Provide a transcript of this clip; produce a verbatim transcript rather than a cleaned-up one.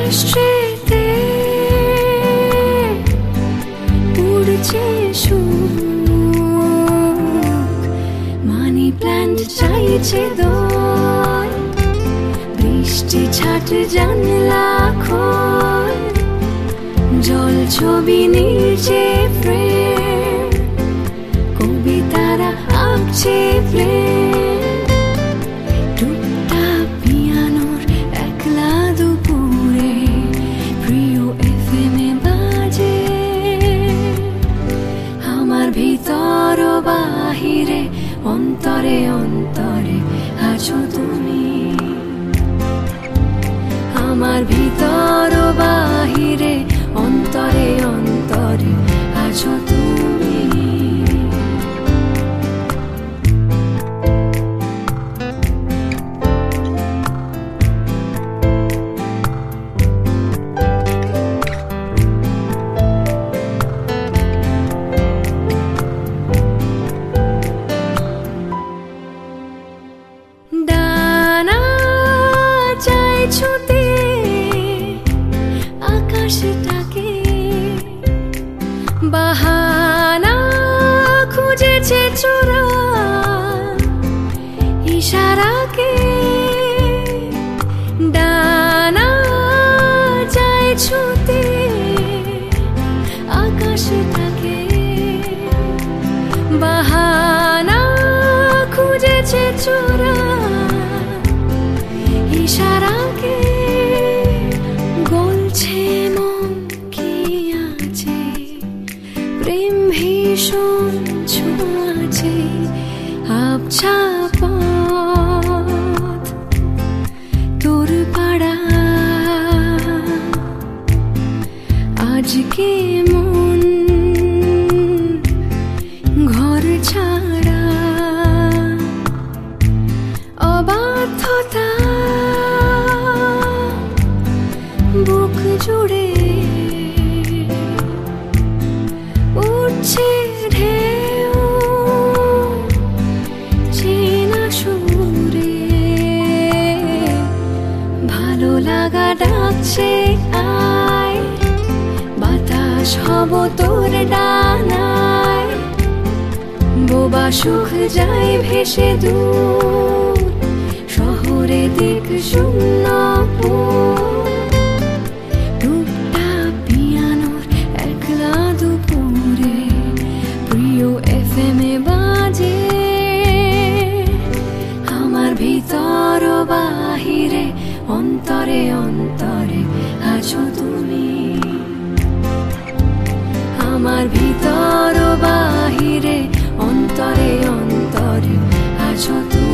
স্ট্রিটে উড়ছে সুখ, মানি প্ল্যান্ট চাইছে দোল, বৃষ্টি ছাট জানলা খোল, জল ছবি নিচে ফ্রেম, কবিতারা আঁকছে প্রেম, টুকটাক পিয়ানোর একলা দুপুরে প্রিয় এফএমে বাজে। আমার ভিতর বাহিরে অন্তরে অন্তরে আছো তুমি, আমার ভিতর বাহিরে অন্তরে অন্তরে আছো তুমি। ডানা চাই ছুতে আকাশটাকে, বাহানা খুঁজেছে চোরা ইশারাকে, ডানা চাই ছুতে আকাশটাকে, বাহানা খুঁজেছে চোরা ইশারাকে, গলছে মন কি আছে প্রেম ভীষণ ছোঁয়াছে, আবছা পথ তোর পাড়া, আজকে মন ঘর ছাড়া, অবাধ্যতা বুক জুড়ে উঠছে ঢেউ, চেনা সুরে ভালো লাগা ডাকছে আয়, বাতাস হব তোর ডানায়, বোবা সুখ যায় ভেসে দূর, শহরে দিক শূন্য টুকটা পিয়ানোর একলা দুপুরে প্রিয় এফএমে বাজে। আমার ভিতর বাহিরে অন্তরে অন্তরে আছো তুমি, আমার ভিতর বাহিরে অন্তরে অন্তরে আছো তুমি।